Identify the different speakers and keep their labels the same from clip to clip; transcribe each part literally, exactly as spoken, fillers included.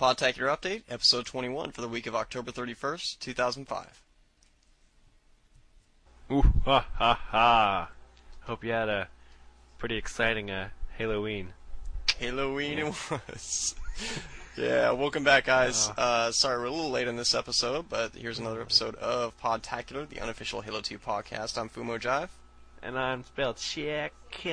Speaker 1: Podtacular Update, Episode twenty-one for the week of October thirty-first, two thousand five.
Speaker 2: Ooh, ha, ha, ha. Hope you had a pretty exciting uh, Halloween.
Speaker 1: Halloween
Speaker 2: Yeah.
Speaker 1: it was. Yeah, welcome back, guys.
Speaker 2: Uh.
Speaker 1: Uh, sorry we're a little late in this episode, but here's another episode of Podtacular, the unofficial Halo two podcast. I'm Fumo Jive.
Speaker 2: And I'm spelled check.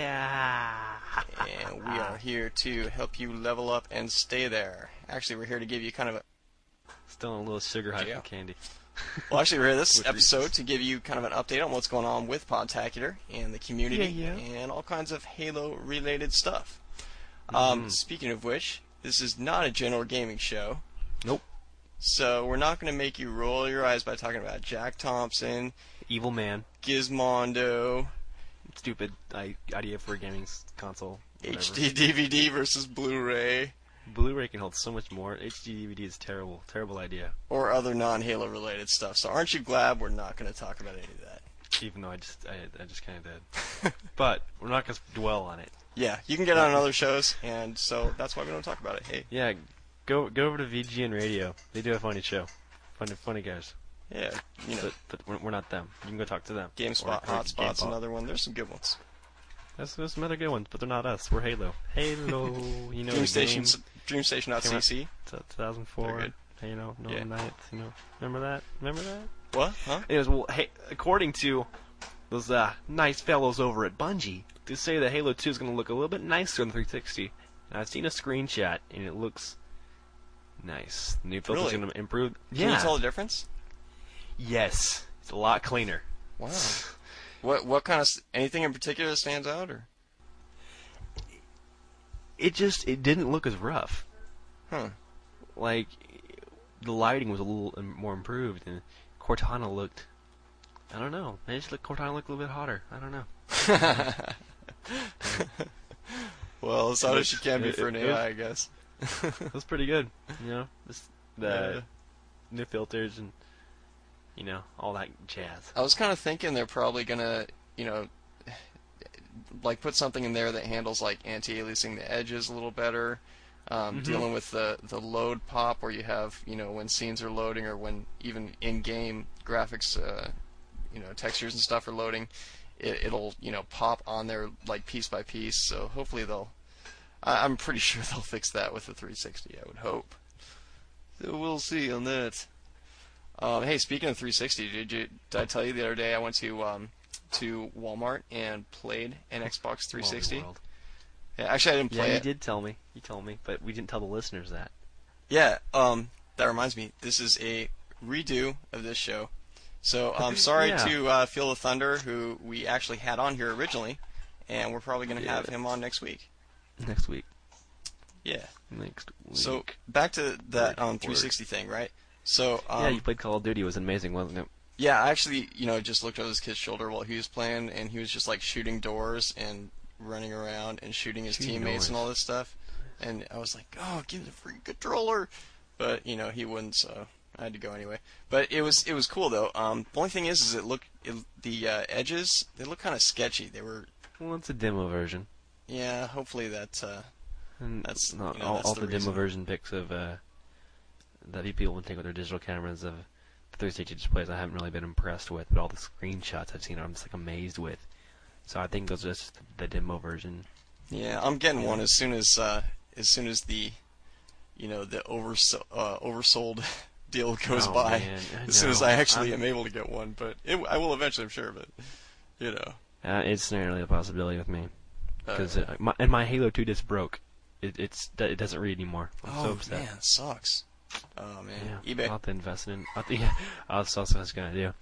Speaker 1: And we are here to help you level up and stay there. Actually, we're here to give you kind of a...
Speaker 2: Still in a little sugar high
Speaker 1: Yeah.
Speaker 2: from candy.
Speaker 1: Well, actually, we're here this
Speaker 2: With
Speaker 1: episode
Speaker 2: Reese's.
Speaker 1: to give you kind of an update on what's going on with Podtacular and the community
Speaker 2: Yeah, yeah.
Speaker 1: and all kinds of Halo-related stuff. Um,
Speaker 2: Mhm.
Speaker 1: Speaking of which, this is not a general gaming show.
Speaker 2: Nope.
Speaker 1: So we're not going to make you roll your eyes by talking about Jack Thompson,
Speaker 2: Evil man.
Speaker 1: Gizmondo,
Speaker 2: Stupid I- idea for a gaming s- console. Whatever.
Speaker 1: H D D V D versus Blu-ray,
Speaker 2: Blu-ray can hold so much more. H D D V D is terrible. Terrible idea.
Speaker 1: or other non-Halo related stuff. So aren't you glad we're not going to talk about any of that?
Speaker 2: Even though I just I, I just kind of did. But we're not going to dwell on it.
Speaker 1: Yeah, you can get on other shows, and so that's why we don't talk about it. Hey,
Speaker 2: Yeah, go go over to V G N Radio. They do a funny show. Funny funny guys.
Speaker 1: yeah, you know,
Speaker 2: But, but we're, we're not them. You can go talk to them.
Speaker 1: GameSpot,
Speaker 2: Or- or
Speaker 1: Hotspot's
Speaker 2: GamePop.
Speaker 1: another one. There's some good ones.
Speaker 2: There's, there's some other good ones, but they're not us. We're Halo. Halo, you know
Speaker 1: Dream
Speaker 2: the
Speaker 1: Station,
Speaker 2: game.
Speaker 1: Dream Station dot C C.
Speaker 2: T- two thousand four.
Speaker 1: They're good.
Speaker 2: You know, no
Speaker 1: Yeah.
Speaker 2: Ninth. You know, remember that? Remember that?
Speaker 1: What? Huh?
Speaker 2: Anyways, well, hey, according to those uh, nice fellows over at Bungie, they say that Halo two is going to look a little bit nicer on the three sixty. And I've seen a screenshot, and it looks nice. The new filter's
Speaker 1: Really?
Speaker 2: going to improve.
Speaker 1: Can you tell the difference?
Speaker 2: Yes, it's a lot cleaner.
Speaker 1: Wow. What what kind of s- anything in particular that stands out, or?
Speaker 2: It just it didn't look as rough.
Speaker 1: Huh.
Speaker 2: Like the lighting was a little im- more improved, and Cortana looked. I don't know. They just look Cortana looked a little bit hotter. I don't know.
Speaker 1: Well, as hot as she can be
Speaker 2: It-
Speaker 1: for an
Speaker 2: it-
Speaker 1: A I, I guess.
Speaker 2: It was pretty good. You know, just the
Speaker 1: Yeah.
Speaker 2: new filters and you know all that jazz.
Speaker 1: I was kind of thinking they're probably gonna, you know, like put something in there that handles like anti-aliasing the edges a little better, um,
Speaker 2: Mhm.
Speaker 1: dealing with the the load pop where you have, you know, when scenes are loading or when even in-game graphics, uh, you know, textures and stuff are loading, it, it'll you know pop on there like piece by piece. So hopefully they'll. I, I'm pretty sure they'll fix that with the three sixty. I would hope. So we'll see on that. Um, hey, speaking of three sixty, did you did I tell you the other day I went to um, to Walmart and played an Xbox three sixty?
Speaker 2: Wally World.
Speaker 1: Yeah, actually, I didn't
Speaker 2: Yeah,
Speaker 1: play
Speaker 2: you
Speaker 1: it.
Speaker 2: did tell me. You told me, but we didn't tell the listeners that.
Speaker 1: Yeah, um, that reminds me. This is a redo of this show. So I'm sorry
Speaker 2: Yeah.
Speaker 1: to uh, Feel the Thunder, who we actually had on here originally, and we're probably going to have
Speaker 2: Yeah.
Speaker 1: him on next week.
Speaker 2: Next week.
Speaker 1: Yeah.
Speaker 2: Next week.
Speaker 1: So back to that
Speaker 2: Word,
Speaker 1: um,
Speaker 2: word.
Speaker 1: three sixty thing, right? So um,
Speaker 2: yeah, you played Call of Duty. It was amazing, wasn't it?
Speaker 1: Yeah, I actually, you know, just looked over this kid's shoulder while he was playing, and he was just like shooting doors and running around and shooting his
Speaker 2: Shooting
Speaker 1: teammates and
Speaker 2: doors.
Speaker 1: all this stuff. And I was like, oh, give me the free controller. But you know, he wouldn't, so I had to go anyway. But it was it was cool though. Um, the only thing is, is it look it, the uh, edges they look kind of sketchy. They were,
Speaker 2: Well, it's a demo version.
Speaker 1: yeah. Hopefully that. Uh,
Speaker 2: And
Speaker 1: That's-
Speaker 2: not
Speaker 1: you know,
Speaker 2: all,
Speaker 1: that's
Speaker 2: all
Speaker 1: the
Speaker 2: the,
Speaker 1: reason.
Speaker 2: demo version pics of uh, that people would take with their digital cameras of the three sixty displays I haven't really been impressed with, but all the screenshots I've seen I'm just like amazed with. So I think those are just the demo version.
Speaker 1: yeah, I'm getting one as soon as uh, as soon as the, you know, the overso- uh, oversold deal goes
Speaker 2: Oh,
Speaker 1: by.
Speaker 2: man, I
Speaker 1: As soon as
Speaker 2: know.
Speaker 1: I actually
Speaker 2: I'm-
Speaker 1: am able to get one, but it, I will eventually, I'm sure. But you know,
Speaker 2: Uh, it's not really a possibility with me because
Speaker 1: uh,
Speaker 2: my, and my Halo two disc broke. It it's it doesn't read anymore. I'm
Speaker 1: oh
Speaker 2: so upset.
Speaker 1: man, sucks. Oh man,
Speaker 2: Yeah,
Speaker 1: eBay.
Speaker 2: I'll have to invest in. I'll have to, yeah, that's also what I was gonna do.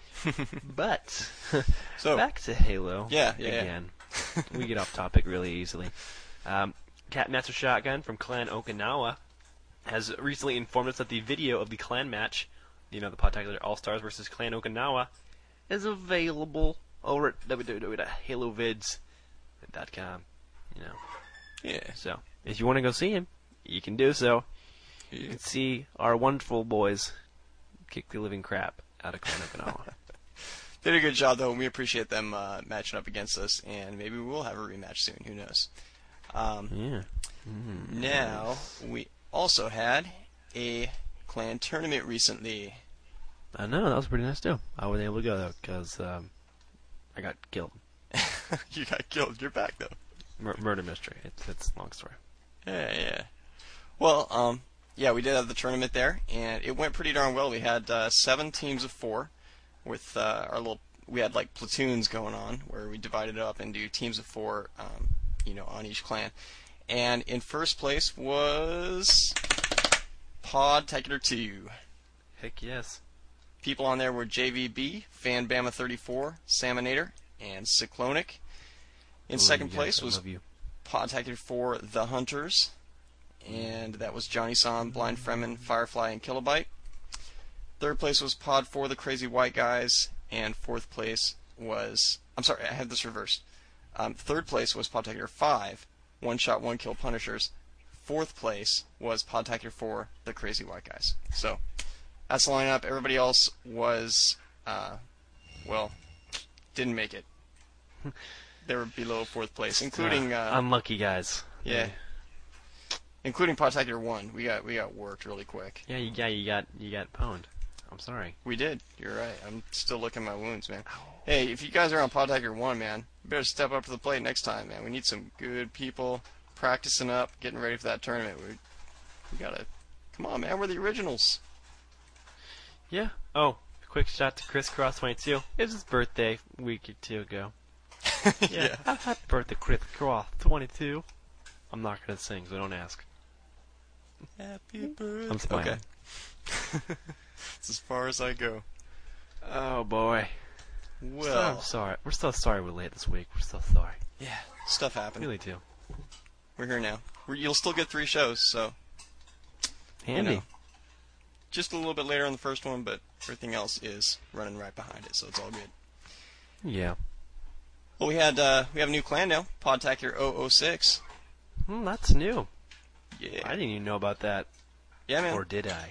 Speaker 2: But
Speaker 1: So
Speaker 2: back to Halo.
Speaker 1: Yeah, yeah, yeah.
Speaker 2: Again, we get off topic really easily. Um, Cat Master Shotgun from Clan Okinawa has recently informed us that the video of the clan match, you know, the Podtacular All Stars versus Clan Okinawa, is available over at w w w dot halo vids dot com. You know,
Speaker 1: yeah,
Speaker 2: so if you want to go see him, you can do so. You
Speaker 1: yeah.
Speaker 2: can see our wonderful boys kick the living crap out of Clan Okinawa.
Speaker 1: Did a good job though, and we appreciate them uh, matching up against us, and maybe we will have a rematch soon. Who knows? Um,
Speaker 2: Yeah. Mm.
Speaker 1: Now we also had a clan tournament recently.
Speaker 2: I know, that was pretty nice too. I wasn't able to go though, because um, I got killed.
Speaker 1: You got killed. You're back though.
Speaker 2: Mur- murder mystery. It's, it's a long story.
Speaker 1: Yeah, yeah. Well, um, yeah, we did have the tournament there, and it went pretty darn well. We had uh, seven teams of four, with uh, our little. We had like platoons going on, where we divided it up into teams of four, um, you know, on each clan. And in first place was Podtacular two.
Speaker 2: Heck yes.
Speaker 1: People on there were J V B, Fanbama thirty-four, Salmonator, and Cyclonic. In
Speaker 2: Love
Speaker 1: second
Speaker 2: you
Speaker 1: place
Speaker 2: guys. I
Speaker 1: was
Speaker 2: love you.
Speaker 1: Podtacular four, The Hunters, and that was Johnny San, Blind Fremen, Firefly, and Kilobyte. Third place was Pod four, The Crazy White Guys, and fourth place was... I'm sorry, I had this reversed. Um, third place was Podtacular five, One Shot, One Kill Punishers. Fourth place was Podtacular four, The Crazy White Guys. So, that's the lineup. Everybody else was, uh, well, didn't make it. They were below fourth place, including... Uh,
Speaker 2: Unlucky guys.
Speaker 1: yeah. Including Podtacular one. We got we got worked really quick.
Speaker 2: Yeah, you, yeah, you got you got pwned. I'm sorry.
Speaker 1: We did. You're right. I'm still licking my wounds, man. Hey, if you guys are on Podtacular one, man, you better step up to the plate next time, man. We need some good people practicing up, getting ready for that tournament. We we gotta... Come on, man. We're the originals.
Speaker 2: Yeah. Oh, quick shout to Chris Cross twenty-two. It was his birthday a week or two ago. Yeah.
Speaker 1: Yeah.
Speaker 2: Happy birthday, Chris Cross twenty-two. I'm not gonna sing, so don't ask.
Speaker 1: Happy birthday.
Speaker 2: I'm smiling.
Speaker 1: Okay. It's as far as I go.
Speaker 2: Oh boy.
Speaker 1: Well,
Speaker 2: I'm sorry. We're so sorry we're late this week. We're so sorry.
Speaker 1: yeah, stuff happened.
Speaker 2: Really do.
Speaker 1: We're here now. We're, you'll still get three shows, so
Speaker 2: Handy.
Speaker 1: You know, just a little bit later on the first one, but everything else is running right behind it, so it's all good.
Speaker 2: Yeah.
Speaker 1: Well, we had uh, we have a new clan now, Podtacular zero zero six.
Speaker 2: Hmm, that's new.
Speaker 1: Yeah,
Speaker 2: I didn't even know about that.
Speaker 1: yeah, man.
Speaker 2: Or did I?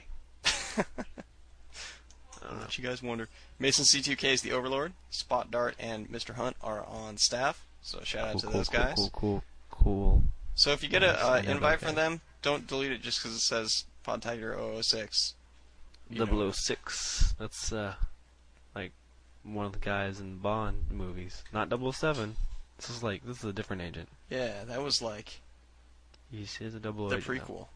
Speaker 1: I don't know what you guys wonder. Mason C two K is the Overlord. Spot Dart and Mister Hunt are on staff, so shout out
Speaker 2: Cool,
Speaker 1: to
Speaker 2: cool,
Speaker 1: those
Speaker 2: cool,
Speaker 1: guys.
Speaker 2: cool, cool, cool.
Speaker 1: So if you get
Speaker 2: Nice,
Speaker 1: a uh,
Speaker 2: I know
Speaker 1: invite
Speaker 2: that
Speaker 1: from
Speaker 2: guy.
Speaker 1: them, don't delete it just because it says Podtacular zero zero six. You
Speaker 2: double
Speaker 1: know.
Speaker 2: oh six. That's uh, like one of the guys in Bond movies. Not double oh seven. This is like this is a different agent.
Speaker 1: Yeah, that was like
Speaker 2: He's, he's a double
Speaker 1: the
Speaker 2: agent.
Speaker 1: prequel.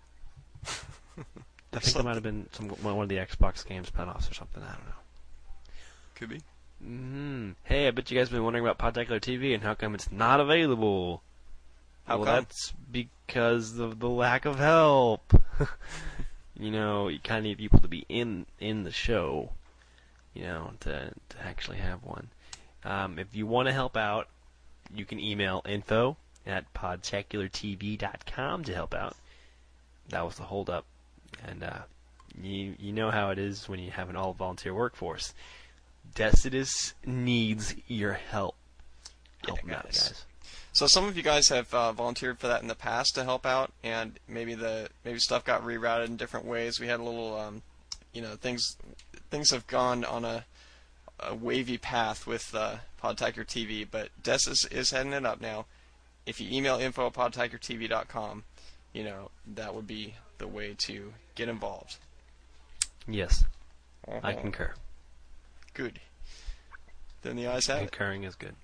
Speaker 2: I think that might have been some one of the Xbox games spinoffs or something. I don't know.
Speaker 1: Could be.
Speaker 2: Mm. Hey, I bet you guys have been wondering about Podtacular T V and how come it's not available.
Speaker 1: How
Speaker 2: well,
Speaker 1: come?
Speaker 2: that's because of the lack of help. You know, you kind of need people to be in in the show, you know, to to actually have one. Um, if you want to help out, you can email info at podtacular t v dot com to help out. That was the holdup, and uh, you you know how it is when you have an all volunteer workforce. Decidus needs your help. Help
Speaker 1: Yeah,
Speaker 2: him out,
Speaker 1: guys.
Speaker 2: guys.
Speaker 1: So some of you guys have uh, volunteered for that in the past to help out, and maybe the maybe stuff got rerouted in different ways. We had a little, um, you know, things things have gone on a, a wavy path with uh, Podtacular T V, but Des is, is heading it up now. If you email info at podtacular t v dot com, you know, that would be the way to get involved.
Speaker 2: Yes, I
Speaker 1: Uh-huh.
Speaker 2: concur.
Speaker 1: Good. Then the eyes have it.
Speaker 2: Concurring is good.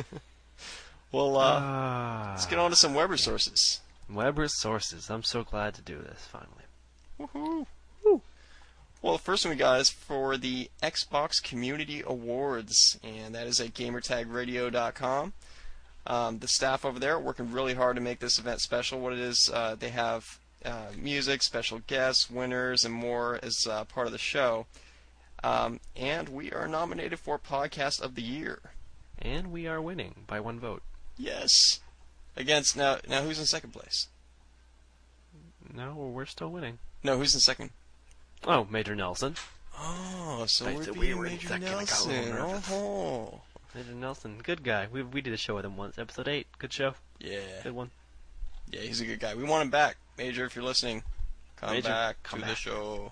Speaker 1: Well, uh,
Speaker 2: Ah.
Speaker 1: let's get on to some web resources.
Speaker 2: Web resources. I'm so glad to do this finally.
Speaker 1: Woohoo! Woo. Well, the first one we got is for the Xbox Community Awards, and that is at gamertag radio dot com. Um, the staff over there are working really hard to make this event special. What it is, uh, they have uh, music, special guests, winners, and more as uh, part of the show. Um, and we are nominated for Podcast of the Year.
Speaker 2: And we are winning by one vote.
Speaker 1: Yes. Against now, now who's in second place?
Speaker 2: No, we're still winning.
Speaker 1: No, who's in second?
Speaker 2: Oh, Major Nelson.
Speaker 1: Oh, so
Speaker 2: I
Speaker 1: we're
Speaker 2: said
Speaker 1: being
Speaker 2: we were in
Speaker 1: Major
Speaker 2: second. I got a little
Speaker 1: Nelson.
Speaker 2: nervous.
Speaker 1: Oh.
Speaker 2: Major Nelson, good guy. We we did a show with him once, episode eight. Good show.
Speaker 1: Yeah.
Speaker 2: Good one.
Speaker 1: Yeah, he's a good guy. We want him back. Major, if you're listening, come
Speaker 2: Major,
Speaker 1: back
Speaker 2: come
Speaker 1: to
Speaker 2: back.
Speaker 1: the show.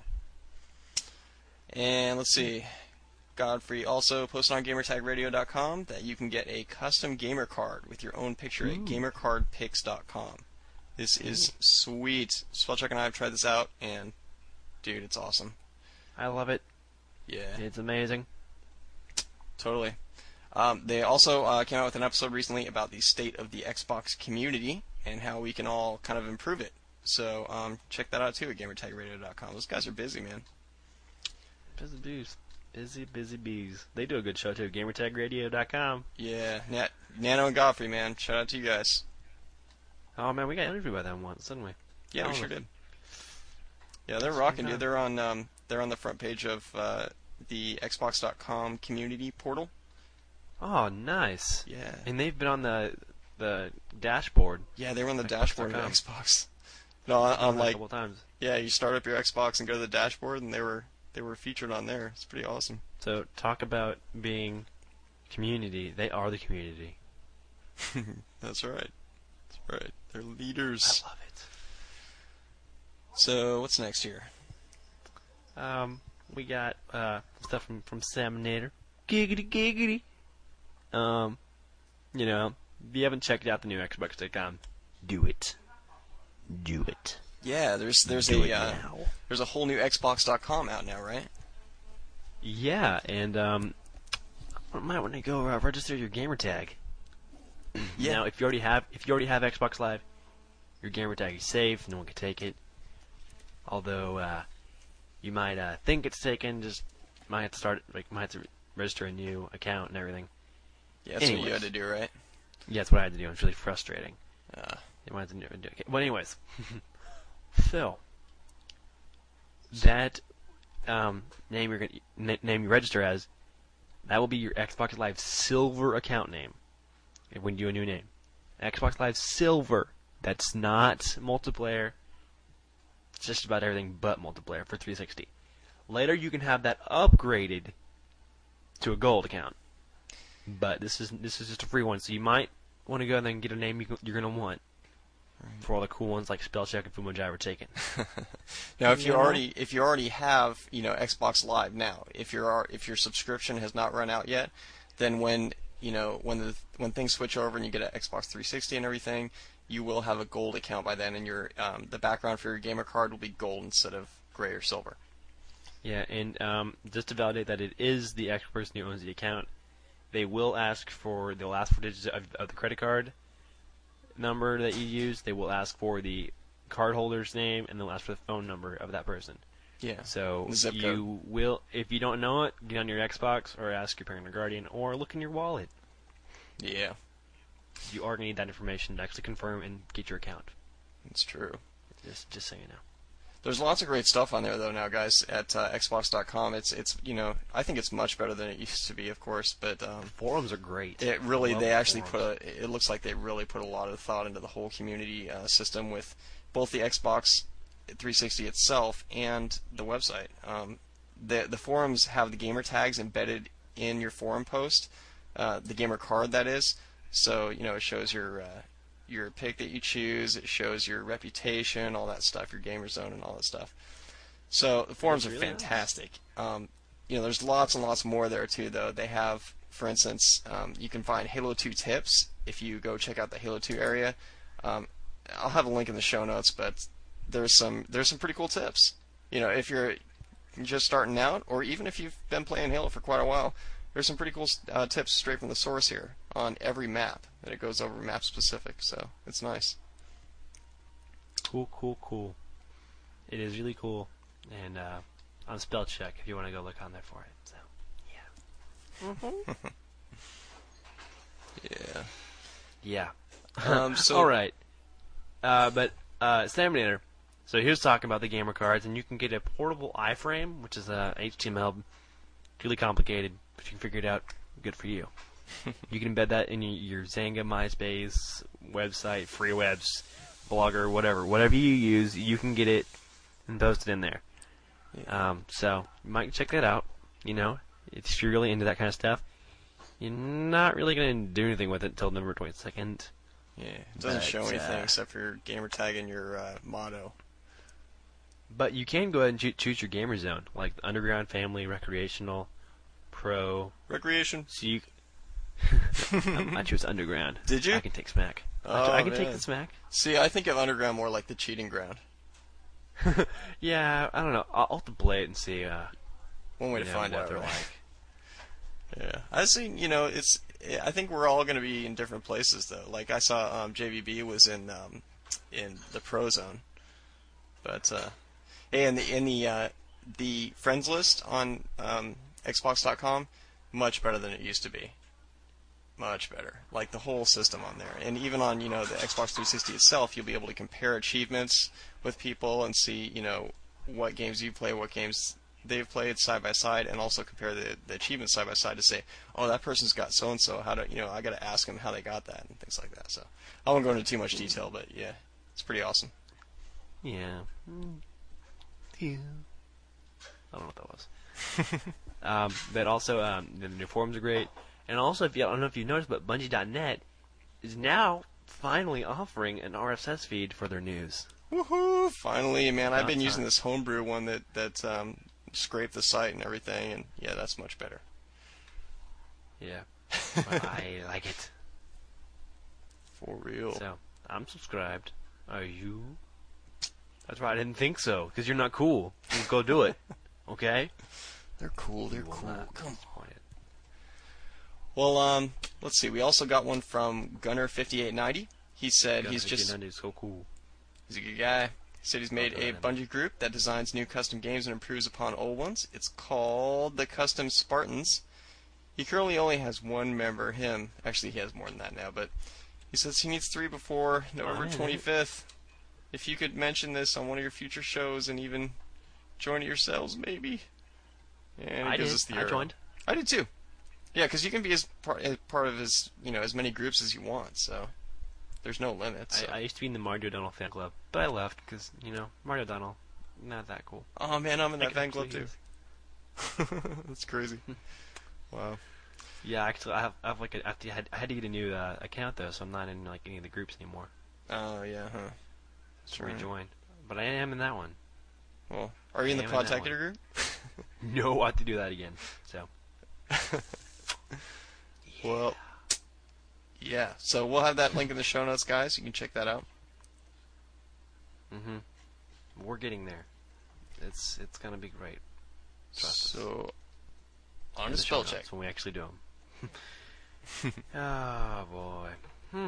Speaker 1: And let's see. Godfrey also posted on gamertag radio dot com that you can get a custom gamer card with your own picture
Speaker 2: Ooh.
Speaker 1: at gamer card pics dot com. This is sweet. Spellcheck and I have tried this out, and dude, it's awesome.
Speaker 2: I love it.
Speaker 1: Yeah,
Speaker 2: It's amazing.
Speaker 1: totally. Um, they also uh, came out with an episode recently about the state of the Xbox community and how we can all kind of improve it. So um, check that out too at gamertag radio dot com. Those guys are busy, man.
Speaker 2: Busy bees. Busy, busy bees. They do a good show too. gamertag radio dot com.
Speaker 1: Yeah, Nat, Nano and Godfrey, man. Shout out to you guys.
Speaker 2: Oh man, we got interviewed by them once, didn't we?
Speaker 1: Yeah, we
Speaker 2: Oh,
Speaker 1: sure
Speaker 2: look.
Speaker 1: did. Yeah, they're rocking, dude. They're on um, they're on the front page of uh, the Xbox dot com community portal.
Speaker 2: Oh, nice.
Speaker 1: Yeah.
Speaker 2: And they've been on the the dashboard.
Speaker 1: Yeah, they were on the
Speaker 2: Xbox
Speaker 1: dashboard
Speaker 2: dot
Speaker 1: of
Speaker 2: com.
Speaker 1: Xbox. No, on, on
Speaker 2: a
Speaker 1: like
Speaker 2: couple times.
Speaker 1: yeah, you start up your Xbox and go to the dashboard, and they were they were featured on there. It's pretty awesome.
Speaker 2: So talk about being community. They are the community.
Speaker 1: That's right. That's right. They're leaders.
Speaker 2: I love it.
Speaker 1: So what's next here?
Speaker 2: Um, we got uh stuff from from Salmonator. Giggity giggity. Um, you know, if you haven't checked out the new Xbox dot com, do it. Do it.
Speaker 1: Yeah, there's there's
Speaker 2: Do
Speaker 1: a
Speaker 2: it
Speaker 1: uh,
Speaker 2: now.
Speaker 1: there's a whole new Xbox dot com out now, right?
Speaker 2: Yeah, and um, I might want to go uh, register your gamer tag.
Speaker 1: Yeah.
Speaker 2: Now, if you already have if you already have Xbox Live, your gamer tag is safe. No one can take it. Although uh, you might uh, think it's taken, just might have to start like might have to re- register a new account and everything.
Speaker 1: Yeah, that's what you
Speaker 2: Anyways.
Speaker 1: had to do, right?
Speaker 2: Yeah, that's what I had to do. It's really frustrating.
Speaker 1: Uh,
Speaker 2: You might have to do it. Okay. Well, anyways, so that um, name you're gonna na- name you register as, that will be your Xbox Live Silver account name when you do a new name. Xbox Live Silver. That's not multiplayer. It's just about everything but multiplayer for three sixty. Later, you can have that upgraded to a gold account. But this is this is just a free one, so you might want to go and then get a name you, you're gonna want for all the cool ones like Spellcheck and Fumojive are taken.
Speaker 1: now, if you
Speaker 2: Yeah.
Speaker 1: already if you already have you know Xbox Live now, if your if your subscription has not run out yet, then when you know when the when things switch over and you get an Xbox three sixty and everything, you will have a gold account by then, and your um, the background for your gamer card will be gold instead of gray or silver.
Speaker 2: Yeah, and um, just to validate that it is the actual person who owns the account, they will ask for the last four digits of, of the credit card number that you use. They will ask for the cardholder's name, and they'll ask for the phone number of that person.
Speaker 1: Yeah.
Speaker 2: So
Speaker 1: The zip
Speaker 2: you
Speaker 1: code.
Speaker 2: will, if you don't know it, get on your Xbox or ask your parent or guardian, or look in your wallet.
Speaker 1: Yeah,
Speaker 2: You are going to need that information to actually confirm and get your account.
Speaker 1: it's true.
Speaker 2: Just, just so you know.
Speaker 1: There's lots of great stuff on there though now, guys. At uh, Xbox dot com, it's it's you know I think it's much better than it used to be, of course, but um,
Speaker 2: Forums are great.
Speaker 1: it really
Speaker 2: Love
Speaker 1: they
Speaker 2: the
Speaker 1: actually
Speaker 2: forums.
Speaker 1: put a, it looks like they really put a lot of thought into the whole community uh, system with both the Xbox three sixty itself and the website. Um, the the forums have the gamer tags embedded in your forum post, uh, the gamer card that is. So you know it shows your uh, your pick that you choose. It shows your reputation, all that stuff, your gamer zone, and all that stuff. So the forums
Speaker 2: That's
Speaker 1: are
Speaker 2: really nice.
Speaker 1: fantastic. Um, you know, there's lots and lots more there too. Though they have, for instance, um, you can find Halo two tips if you go check out the Halo two area. Um, I'll have a link in the show notes, but there's some there's some pretty cool tips. You know, if you're just starting out, or even if you've been playing Halo for quite a while, there's some pretty cool uh, tips straight from the source here on every map, and it goes over map specific, so it's nice.
Speaker 2: Cool, cool, cool. It is really cool. And uh, on Spellcheck, if you want to go look on there for it. So, yeah.
Speaker 1: Yeah.
Speaker 2: Yeah.
Speaker 1: Um, so
Speaker 2: All right. Uh, but uh, Staminator. So he was talking about the gamer cards, and you can get a portable iframe, which is a H T M L, really complicated, but you can figure it out. Good for you. You can embed that in your, your Zanga, MySpace, website, FreeWebs, Blogger, whatever. Whatever you use, you can get it and post it in there.
Speaker 1: Yeah.
Speaker 2: Um, so you might check that out. You know, if you're really into that kind of stuff, you're not really going to do anything with it until November twenty-second.
Speaker 1: Yeah, it doesn't
Speaker 2: But,
Speaker 1: show anything
Speaker 2: uh,
Speaker 1: except for your gamer tag and your uh, motto.
Speaker 2: But you can go ahead and choo- choose your gamer zone, like the Underground, Family, Recreational, Pro.
Speaker 1: Recreation.
Speaker 2: So you, I I choose Underground.
Speaker 1: Did you?
Speaker 2: I can take Smack. I,
Speaker 1: Oh,
Speaker 2: I can take
Speaker 1: man.
Speaker 2: the Smack.
Speaker 1: See, I think of underground more like the cheating ground.
Speaker 2: Yeah, I don't know. I'll, I'll have to play it and see. Uh,
Speaker 1: One way
Speaker 2: you
Speaker 1: to
Speaker 2: know,
Speaker 1: find
Speaker 2: what
Speaker 1: out,
Speaker 2: they're
Speaker 1: right?
Speaker 2: like.
Speaker 1: Yeah, I see. You know, it's. I think we're all going to be in different places, though. Like I saw, um, J V B was in um, in the Pro Zone, but uh, hey, in the in the uh, the friends list on um, Xbox dot com, much better than it used to be. Much better. Like the whole system on there, and even on you know the Xbox three sixty itself, you'll be able to compare achievements with people and see you know what games you play, what games they've played side by side, and also compare the, the achievements side by side to say, oh, that person's got so and so. How do you know? I got to ask them how they got that and things like that. So I won't go into too much detail, but yeah, it's pretty awesome.
Speaker 2: Yeah. Mm. Yeah. I don't know what that was. um, but also, um, the new forums are great. And also, if you, I don't know if you've noticed, but Bungie dot net is now finally offering an R S S feed for their news.
Speaker 1: Woohoo! Finally, man, I've
Speaker 2: About
Speaker 1: been
Speaker 2: time.
Speaker 1: using this homebrew one that that um, scraped the site and everything, and yeah, that's much better.
Speaker 2: Yeah. But I like it.
Speaker 1: For real.
Speaker 2: So, I'm subscribed. Are you? That's right, I didn't think so, because you're not cool. You go do it. Okay?
Speaker 1: They're cool. They're
Speaker 2: You will
Speaker 1: cool.
Speaker 2: not be
Speaker 1: Come on.
Speaker 2: disappointed.
Speaker 1: Well, um, let's see. We also got one from Gunner fifty-eight ninety. He said he's just
Speaker 2: Is so cool.
Speaker 1: he's a good guy. He said he's made
Speaker 2: I'll
Speaker 1: a
Speaker 2: put that in
Speaker 1: Bungie group that designs new custom games and improves upon old ones. It's called the Custom Spartans. He currently only has one member, him. Actually, he has more than that now, but he says he needs three before November
Speaker 2: man.
Speaker 1: twenty-fifth. If you could mention this on one of your future shows and even join it yourselves, maybe. And he
Speaker 2: I
Speaker 1: gives
Speaker 2: did.
Speaker 1: us the
Speaker 2: I
Speaker 1: arrow.
Speaker 2: joined.
Speaker 1: I did too. Yeah, because you can be as part, as part of as you know as many groups as you want, so there's no limit. So.
Speaker 2: I, I used to be in the Mario Donald fan club, but I left because, you know, Mario Donald, not that cool.
Speaker 1: Oh man, I'm in that
Speaker 2: Like,
Speaker 1: fan club
Speaker 2: actually
Speaker 1: too.
Speaker 2: is.
Speaker 1: That's crazy. Wow.
Speaker 2: Yeah, actually, I have, I have like a, I, have to, I, had, I had to get a new uh, account though, so I'm not in like any of the groups anymore
Speaker 1: Oh yeah, huh.
Speaker 2: to rejoin. But I am in that one.
Speaker 1: Well, are you in the
Speaker 2: I am in that
Speaker 1: Podtector group?
Speaker 2: No, I have to do that again. So.
Speaker 1: Well, yeah. So we'll have that link in the show notes, guys. You can check that out.
Speaker 2: Mhm. We're getting there. It's it's gonna be great. Trust us.
Speaker 1: So, on
Speaker 2: In
Speaker 1: to
Speaker 2: the show
Speaker 1: spell check.
Speaker 2: notes when we actually do them. Oh boy. Hmm.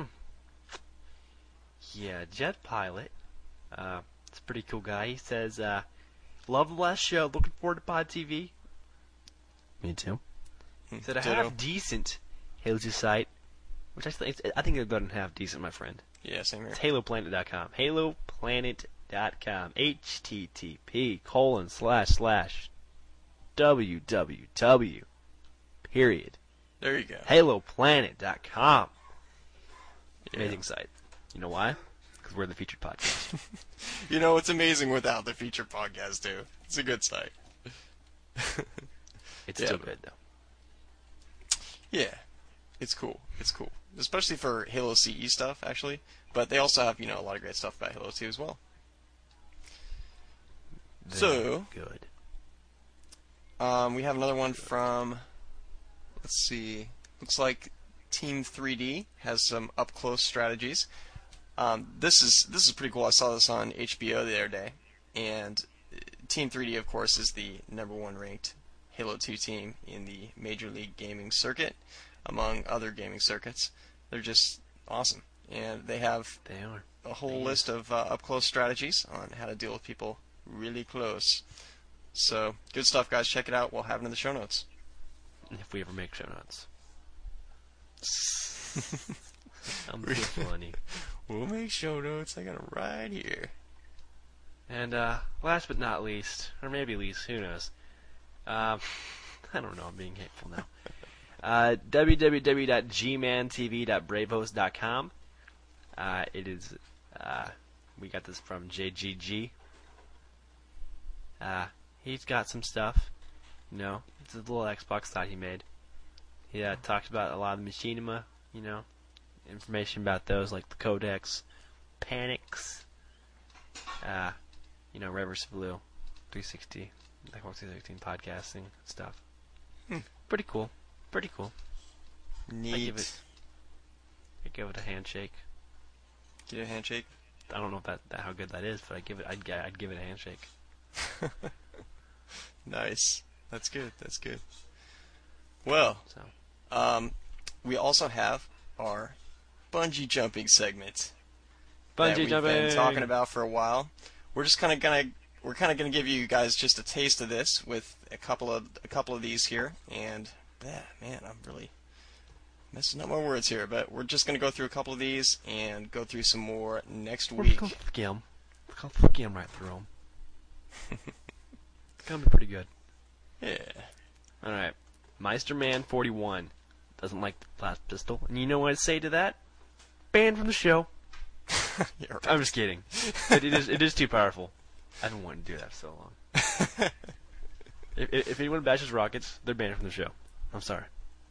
Speaker 2: Yeah, Jet Pilot. Uh, it's a pretty cool guy. He says, uh, "Love the last show. Looking forward to Pod T V." Me too. He said, "A
Speaker 1: Ditto.
Speaker 2: half decent Halo two site," which I think I think they're better than half decent, my friend.
Speaker 1: Yeah, same here.
Speaker 2: It's halo planet dot com. halo planet dot com. H T T P colon slash slash W W W period.
Speaker 1: There you go.
Speaker 2: halo planet dot com.
Speaker 1: Yeah.
Speaker 2: Amazing site. You know why? Because we're the featured podcast.
Speaker 1: You know, it's amazing without the feature podcast too. It's a good site.
Speaker 2: It's
Speaker 1: Yeah,
Speaker 2: still
Speaker 1: but-
Speaker 2: good though.
Speaker 1: Yeah, it's cool. It's cool, especially for Halo C E stuff, actually. But they also have, you know, a lot of great stuff about Halo two as well. So-
Speaker 2: Very good.
Speaker 1: Um, we have another one from, let's see, looks like Team three D has some up close strategies. Um, this is this is pretty cool. I saw this on H B O the other day, and uh, Team three D, of course, is the number one ranked Halo two team in the Major League Gaming circuit, among other gaming circuits. They're just awesome, and they have
Speaker 2: They are.
Speaker 1: a whole
Speaker 2: They
Speaker 1: list of uh, up close strategies on how to deal with people really close. So good stuff, guys. Check it out. We'll have it in the show notes.
Speaker 2: If we ever make show notes. I'm so funny.
Speaker 1: We'll make show notes. I got it right here.
Speaker 2: And uh, last but not least, or maybe least, who knows? Um, I don't know. I'm being hateful now. Uh, w w w dot g man t v dot bravos dot com. Uh, it is. Uh, we got this from J G G. Uh, he's got some stuff. You know, it's a little Xbox thought he made. He uh, talks about a lot of the machinima. You know, information about those like the Codex, Panics. Uh, you know, Reverse Blue, three sixty, Xbox three sixty podcasting stuff.
Speaker 1: Hmm.
Speaker 2: Pretty cool. Pretty cool.
Speaker 1: Neat.
Speaker 2: I give it. I give it a handshake.
Speaker 1: Get a handshake.
Speaker 2: I don't know if that, that how good that is, but I give it I'd I'd give it a handshake.
Speaker 1: Nice. That's good. That's good. Well,
Speaker 2: So
Speaker 1: um, we also have our bungee jumping segment that
Speaker 2: bungee
Speaker 1: we've
Speaker 2: jumping.
Speaker 1: been talking about for a while. We're just kind of gonna we're kind of gonna give you guys just a taste of this with a couple of a couple of these here, and yeah, man, I'm really messing up my words here, but we're just gonna go through a couple of these and go through some more next
Speaker 2: We're
Speaker 1: week.
Speaker 2: gonna skim. We're gonna skim right through them. It's gonna be pretty good.
Speaker 1: Yeah.
Speaker 2: All right, Meisterman forty-one doesn't like the blast pistol, and you know what I say to that? Banned from the show.
Speaker 1: Yeah, right.
Speaker 2: I'm just kidding. It, it is it is too powerful. I've been wanting to do that for so long. if, if if anyone bashes rockets, they're banned from the show. I'm sorry.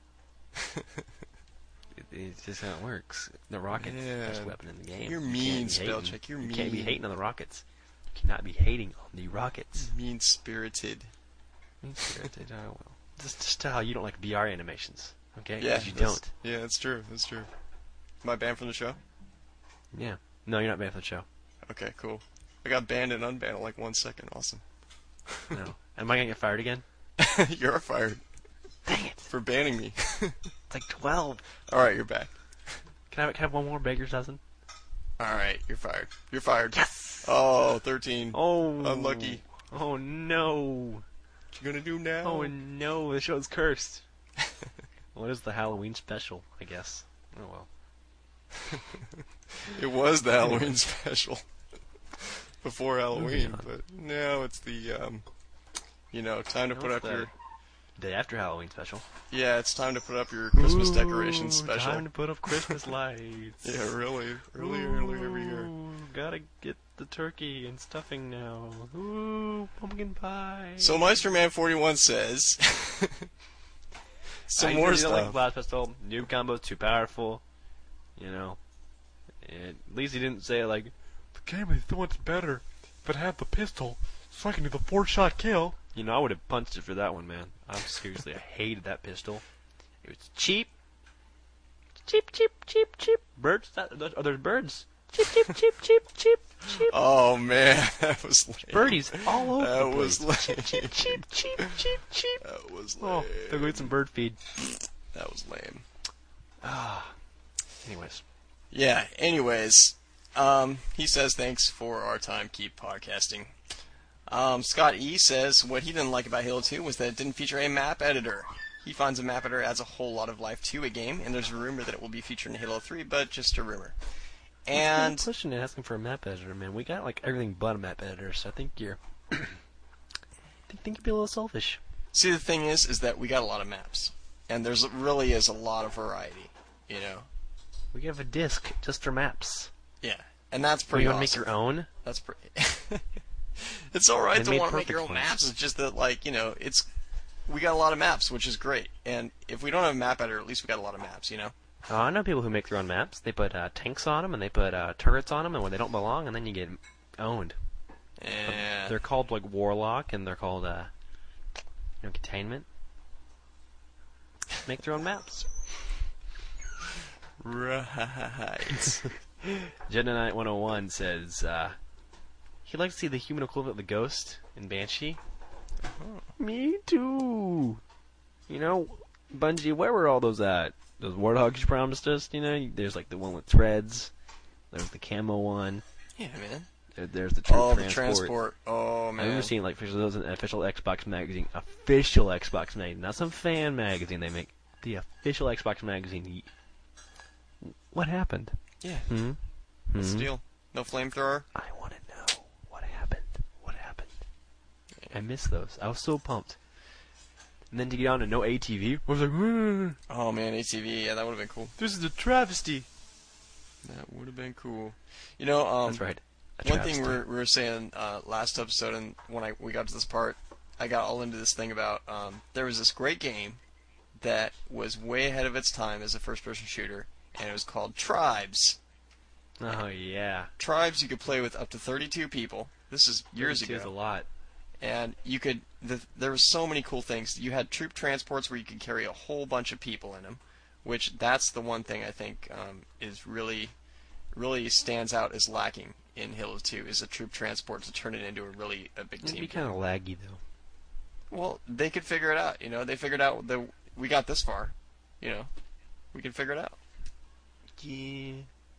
Speaker 2: it, it's just how it works. The rocket's the best
Speaker 1: Man.
Speaker 2: weapon in the game.
Speaker 1: You're
Speaker 2: You can't
Speaker 1: mean,
Speaker 2: be hating.
Speaker 1: Spellcheck. You're
Speaker 2: You can't be
Speaker 1: mean.
Speaker 2: hating on the rockets. You cannot be hating on the rockets.
Speaker 1: Mean-spirited.
Speaker 2: Mean-spirited. Oh well. Just just tell how you don't like V R animations. Okay?
Speaker 1: Yeah,
Speaker 2: 'Cause you
Speaker 1: that's-
Speaker 2: don't.
Speaker 1: Yeah, that's true. That's true. Am I banned from the show?
Speaker 2: Yeah. No, you're not banned from the show.
Speaker 1: Okay, cool. I got banned and unbanned in like one second. Awesome.
Speaker 2: No. Am I gonna get fired again?
Speaker 1: You're fired
Speaker 2: Dang it!
Speaker 1: for banning me.
Speaker 2: It's like twelve.
Speaker 1: All right, you're back.
Speaker 2: Can I, can I have one more Baker's dozen?
Speaker 1: All right, you're fired. You're fired.
Speaker 2: Yes!
Speaker 1: Oh, thirteen.
Speaker 2: Oh.
Speaker 1: Unlucky.
Speaker 2: Oh no.
Speaker 1: What you gonna do now?
Speaker 2: Oh no, the show's cursed. What is the Halloween special, I guess? Oh well.
Speaker 1: It was the Halloween special before Halloween,
Speaker 2: on.
Speaker 1: but now it's the um, you know, time to
Speaker 2: Now
Speaker 1: put
Speaker 2: it's
Speaker 1: up
Speaker 2: the
Speaker 1: your
Speaker 2: Day after Halloween special.
Speaker 1: yeah, it's time to put up your Christmas
Speaker 2: Ooh,
Speaker 1: decorations special.
Speaker 2: Time to put up Christmas lights.
Speaker 1: Yeah, really, really early every year.
Speaker 2: Ooh, gotta get the turkey and stuffing now. Ooh, pumpkin pie.
Speaker 1: So Meisterman forty-one says some
Speaker 2: I
Speaker 1: more
Speaker 2: really
Speaker 1: stuff.
Speaker 2: don't like Blast Pistol. Noob combo's too powerful. You know. And at least he didn't say like, the game is so much better if it had the pistol, so I can do the four-shot kill. You know, I would have punched it for that one, man. I'm seriously, I hated that pistol. It was cheap. Cheap, cheap, cheap, cheap. Birds? That, that, oh, there's birds. Cheap, cheap, cheap, cheap, cheap, cheap.
Speaker 1: Oh man, that was lame.
Speaker 2: Birdies all over
Speaker 1: That
Speaker 2: the
Speaker 1: was
Speaker 2: place.
Speaker 1: lame.
Speaker 2: Cheap, cheap, cheap, cheap, cheap.
Speaker 1: That was lame.
Speaker 2: Oh, they'll go get some bird feed.
Speaker 1: That was lame.
Speaker 2: Ah. Anyways.
Speaker 1: Yeah, anyways, um, he says thanks for our time, keep podcasting. Um, Scott E. says what he didn't like about Halo two was that it didn't feature a map editor. He finds a map editor adds a whole lot of life to a game, and there's a rumor that it will be featured in Halo three, but just a rumor. And
Speaker 2: Keep pushing and asking for a map editor, man. We got like everything but a map editor, so I think you're I think, think you'd be a little selfish.
Speaker 1: see, the thing is, is that we got a lot of maps, and there's really is a lot of variety, you know.
Speaker 2: We have a disc just for maps.
Speaker 1: Yeah, and that's
Speaker 2: Are
Speaker 1: pretty
Speaker 2: you gonna
Speaker 1: awesome.
Speaker 2: make your own?
Speaker 1: That's pretty. It's all right
Speaker 2: They
Speaker 1: to
Speaker 2: made
Speaker 1: want to make your own
Speaker 2: perfect
Speaker 1: maps.
Speaker 2: ones.
Speaker 1: It's just that, like, you know, it's we got a lot of maps, which is great. And if we don't have a map editor, at least we got a lot of maps, you know.
Speaker 2: Uh, I know people who make their own maps. They put uh, tanks on them and they put uh, turrets on them, and where they don't belong, and then you get owned.
Speaker 1: And
Speaker 2: They're called like Warlock, and they're called uh, you know, Containment. Make their own maps.
Speaker 1: right.
Speaker 2: Jedi Knight one oh one says uh, he'd like to see the human equivalent of the Ghost in Banshee. Me too. You know, Bungie, where were all those at? Those warthogs you promised us, you know? There's like the one with threads. There's the camo one.
Speaker 1: Yeah, man.
Speaker 2: There- There's the troop
Speaker 1: Oh, the
Speaker 2: transport.
Speaker 1: transport. Oh,
Speaker 2: I've
Speaker 1: man.
Speaker 2: never seen like pictures of those in an official Xbox magazine. Official Xbox magazine, not some fan magazine they make. The official Xbox magazine. What happened?
Speaker 1: Yeah.
Speaker 2: Hmm?
Speaker 1: What's
Speaker 2: Hmm?
Speaker 1: the deal? No flamethrower?
Speaker 2: I want to know what happened. What happened? I missed those. I was so pumped. And then to get on to no A T V, I was like, "Mm,
Speaker 1: Oh, man, A T V. Yeah, that would have been cool.
Speaker 2: this is a travesty.
Speaker 1: That would have been cool. You know, um,
Speaker 2: That's right. A
Speaker 1: one
Speaker 2: travesty.
Speaker 1: thing we were, we were saying uh, last episode, and when I we got to this part, I got all into this thing about um, there was this great game that was way ahead of its time as a first-person shooter, and it was called Tribes.
Speaker 2: Oh yeah.
Speaker 1: Tribes you could play with up to thirty-two people. This is years
Speaker 2: thirty-two is
Speaker 1: ago,
Speaker 2: a lot.
Speaker 1: and you could. The, there were so many cool things. You had troop transports where you could carry a whole bunch of people in them, which that's the one thing I think um, is really, really stands out as lacking in Halo two is a troop transport to turn it into a really a big
Speaker 2: It'd
Speaker 1: team.
Speaker 2: be kind of laggy though.
Speaker 1: Well, they could figure it out. You know, they figured out that we got this far. You know, we can figure it out.
Speaker 2: Yeah.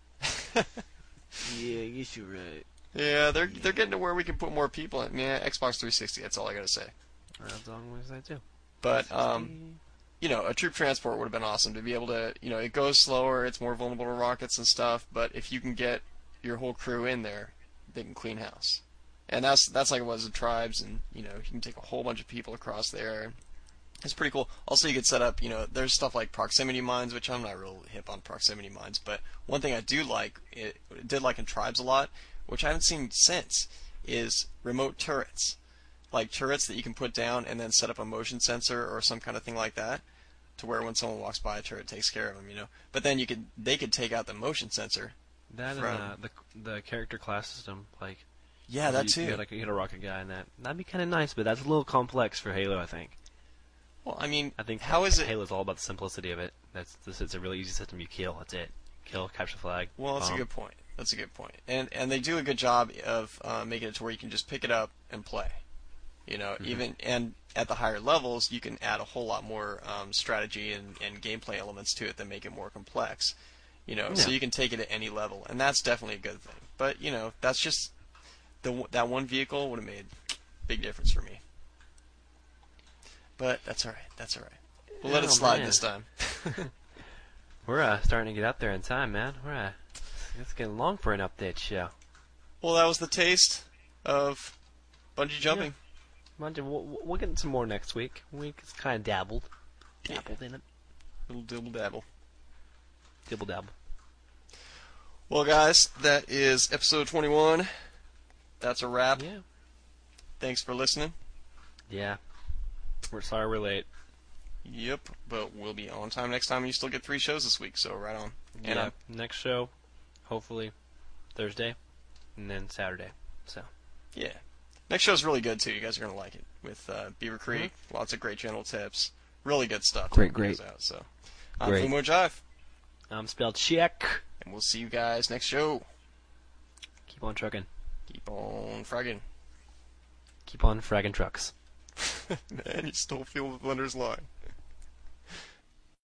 Speaker 2: Yeah, I guess you're right.
Speaker 1: Yeah, they're they're getting to where we can put more people in. Yeah, Xbox three sixty. That's all I gotta say.
Speaker 2: That's all I'm gonna say too.
Speaker 1: But um, you know, a troop transport would have been awesome to be able to. You know, it goes slower. It's more vulnerable to rockets and stuff. But if you can get your whole crew in there, they can clean house. And that's that's like it was with Tribes, and you know, you can take a whole bunch of people across there. It's pretty cool. Also, you could set up, you know, there's stuff like proximity mines, which I'm not real hip on proximity mines, but one thing I do like, it, it did like in Tribes a lot, which I haven't seen since, is remote turrets. Like turrets that you can put down and then set up a motion sensor or some kind of thing like that, to where when someone walks by, a turret takes care of them, you know. But then you could, they could take out the motion sensor.
Speaker 2: That
Speaker 1: from,
Speaker 2: and uh, the the character class system, like
Speaker 1: yeah, that
Speaker 2: you,
Speaker 1: too.
Speaker 2: You got, like, you got a rocket guy and that. That'd be kind of nice, but that's a little complex for Halo, I think.
Speaker 1: Well, I mean,
Speaker 2: I think
Speaker 1: how is it?
Speaker 2: Halo's all about the simplicity of it. That's this. It's a really easy system. You kill. That's it. Kill, capture flag.
Speaker 1: Well, that's
Speaker 2: bomb.
Speaker 1: a good point. That's a good point. And and they do a good job of uh, making it to where you can just pick it up and play. You know,
Speaker 2: Mm-hmm.
Speaker 1: even and at the higher levels, you can add a whole lot more um, strategy and, and gameplay elements to it that make it more complex. You know,
Speaker 2: Yeah.
Speaker 1: so you can take it at any level, and that's definitely a good thing. But you know, that's just the that one vehicle would have made a big difference for me. But that's all right. That's all right. We'll let
Speaker 2: Oh,
Speaker 1: it slide
Speaker 2: man.
Speaker 1: this time.
Speaker 2: We're uh, starting to get up there in time, man. We're uh, it's getting long for an update show.
Speaker 1: Well, that was the taste of bungee jumping.
Speaker 2: Mind you, we'll, we'll get some more next week. We kind of dabbled,
Speaker 1: Yeah.
Speaker 2: dabbled in it,
Speaker 1: Little dibble dabble.
Speaker 2: dibble dabble.
Speaker 1: Well, guys, that is episode twenty-one. That's a wrap.
Speaker 2: Yeah,
Speaker 1: Thanks for listening.
Speaker 2: yeah. We're sorry we're late.
Speaker 1: Yep, but we'll be on time next time, and you still get three shows this week, so right on. And
Speaker 2: yeah.
Speaker 1: uh,
Speaker 2: Next show, hopefully Thursday, and then Saturday. So
Speaker 1: yeah. Next show's really good, too. You guys are going to like it. With uh, Beaver Creek, lots of great general tips. Really good stuff. to
Speaker 2: Great,
Speaker 1: help you guys
Speaker 2: great.
Speaker 1: Out, so. I'm
Speaker 2: Great.
Speaker 1: Fumo Jive,
Speaker 2: I'm spelled check.
Speaker 1: and we'll see you guys next show.
Speaker 2: Keep on trucking.
Speaker 1: Keep on fragging.
Speaker 2: Keep on fragging trucks.
Speaker 1: Man, you still feel the Thunder's line.